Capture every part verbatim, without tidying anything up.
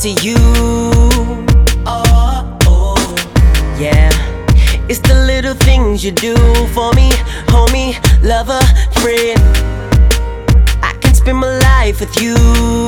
to you. Oh, oh, yeah. It's the little things you do for me, homie, lover, friend. I can spend my life with you.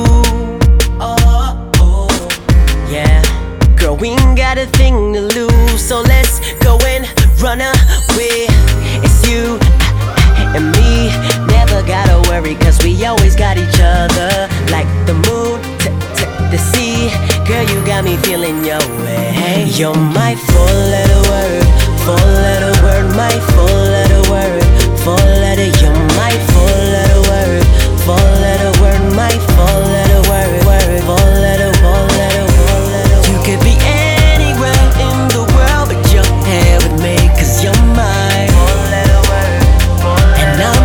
Oh, oh, yeah. Girl, we ain't got a thing to lose, so let's go and run away. It's you and me, never gotta worry, cause we always got each other. Like the moon to, to the sea, girl, you got me feeling your way. You're my four-letter word, four-letter word, my four-letter word, four-letter, you're my four-letter word, four-letter word, my four-letter word, word, four-letter, four-letter, four-letter. You could be anywhere in the world, but you're here with me, cause you're mine. Four-letter word, and I'm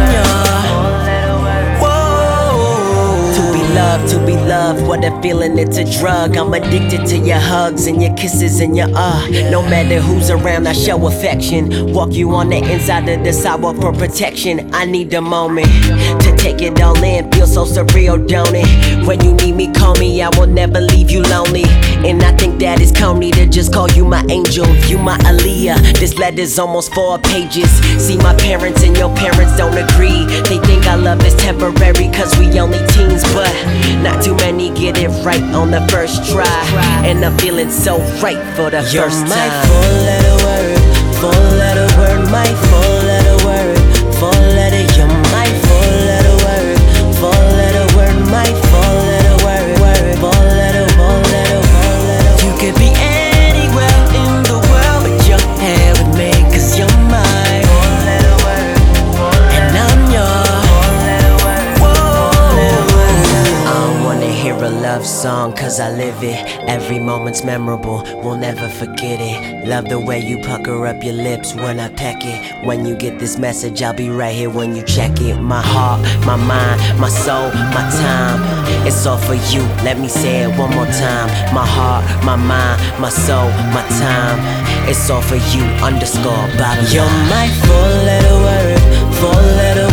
yours. Whoa. To be loved, to be loved, what a feeling, it's a drug. I'm addicted to your hugs and your kisses and your uh. No matter who's around, I show affection. Walk you on the inside of the sidewalk for protection. I need a moment to take it all in. Feel so surreal, don't it? When you need me, call me, I will never leave you lonely. And I think that it's corny to just call you my angel, you my Aaliyah. This letter's almost four pages. See, my parents and your parents don't agree. They think our love is temporary, cause we only teens. But not too many get it right on the first try. And I'm feeling so right for the You're first time. my four-letter word, four-letter word, my four-letter word, four-letter, you're my four-letter word, four-letter word, my four-letter word, word, four-letter, four-letter, four-letter. You could be anywhere in the world, but you're here with me, cause you're mine. Four-letter word, and I'm yours. Four-letter word, four-letter word. I don't wanna hear a love song, cause I live it. Every moment's memorable, we'll never forget it. Love the way you pucker up your lips when I peck it. When you get this message, I'll be right here when you check it. My heart, my mind, my soul, my time, it's all for you, let me say it one more time. My heart, my mind, my soul, my time, it's all for you, underscore bottom line. You're my four-letter word, four-letter